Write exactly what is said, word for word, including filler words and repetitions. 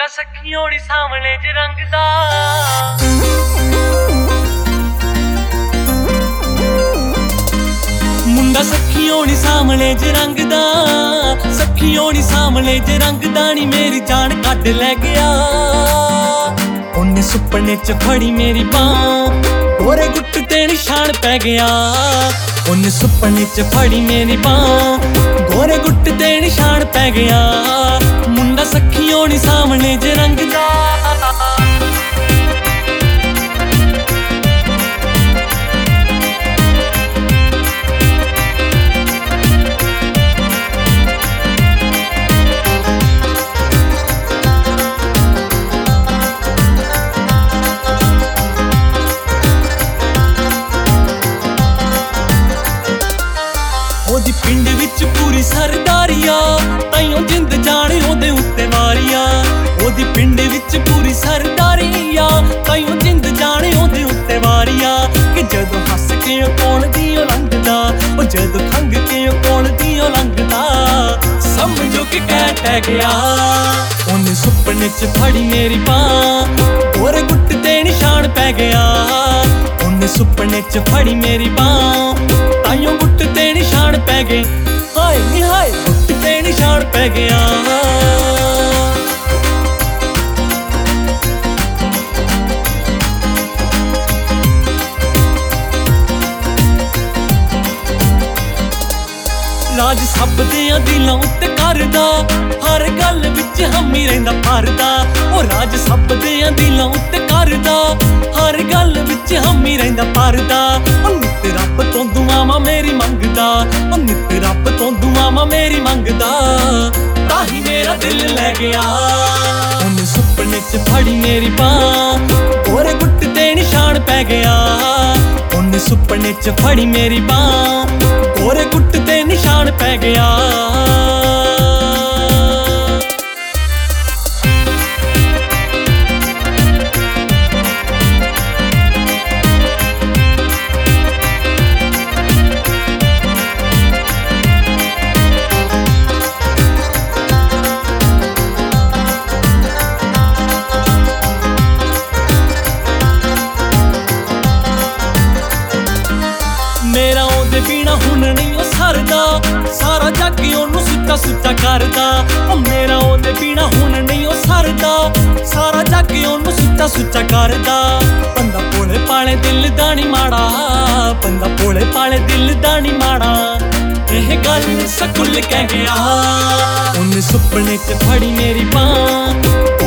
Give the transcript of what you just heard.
सखी होनी सामने ज रंग दा मुंडा सखी होनी सामने ज रंग दा सखी होनी सामने ज रंग दा नी मेरी जान कट लै गया उन्हें सुपने च फड़ी मेरी बांह गोरे गुट ते निशान पै गया उन्हें सुपने च फड़ी मेरी बांह गोरे गुट ते निशान पै गया मुंडा सखी होनी सामने ज रंग दा ओदी पिंड विच पूरी सरदारिया ताइयों जिंद जाने ओदे उत्ते वारिया ओदी पिंड विच पूरी सरदारिया ताइयों जिंद जाने ओदे उत्ते वारिया कि जदों हस के कोण दियों लंघदा ओ जदों खंग के कोण दियों लंघदा समझो कि कैट है गया उन्हें सुपने च फड़ी मेरी बांह गोरे गुट ते निशान पै गया उन्हें सुपने च फड़ी मेरी बांह ताइयों गुट ते निशान पै गए हाय नी हाय गुट ते निशान पै गया राज सब दियां दिलां उत्ते करदा हर गल विच हमी रहिंदा भरदा ओ राज सब दियां दिलां उत्ते करदा हर गल विच हमी रहिंदा भरदा ओ नित रब तों दुआवां मेरी मंगदा ओ नित रब तों दुआवां मेरी मंगदा ताही मेरा दिल लै गया उन्हें सुपने च फड़ी मेरी बांह गोरे गुट ते निशान पै गया उन्हें सुपने च फड़ी मेरी बांह गोरे गुट ते निशान पै गया मेरा ओदे बिना हुण नहीं ओ सरदा सारा जग ओनू सुच्चा सुच्चा करदा ओ मेरा ओदे बिना हुण नहीं ओ सरदा सारा जग ओनू सुच्चा सुच्चा करदा बंदा भोले पाले दिल दा नी माड़ा बंदा भोले पाले दिल दा नी माड़ा एह गल सकुल कह गया उन्हें सुपने च फड़ी मेरी बांह